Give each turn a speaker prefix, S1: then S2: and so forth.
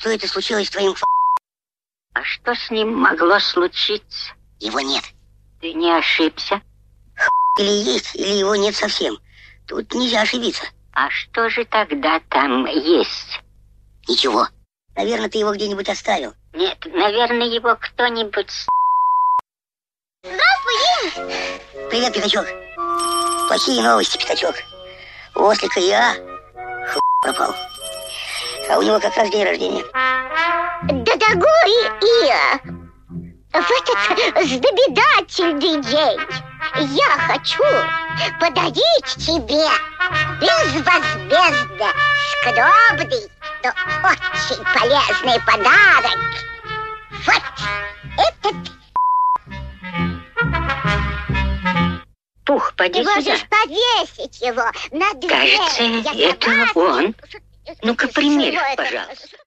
S1: что это случилось с твоим
S2: А что с ним могло случиться?
S1: Его нет.
S2: Ты не ошибся?
S1: Или есть, или его нет совсем. Тут нельзя ошибиться.
S2: А что же тогда там есть?
S1: Ничего. Наверное, ты его где-нибудь оставил.
S2: Нет, наверное, его кто-нибудь...
S3: Здравствуй!
S1: Привет, Пятачок. Плохие новости, Пятачок. У ослика я пропал. А у него как раз день рождения.
S3: Да, дорогой Иа, в этот знаменательный день я хочу подарить тебе безвозмездно скромный, но очень полезный подарок. Вот этот.
S2: Пух, поди
S3: Ты
S2: сюда.
S3: можешь повесить его на дверь.
S2: Кажется, это он. Ну-ка, примерь, пожалуйста.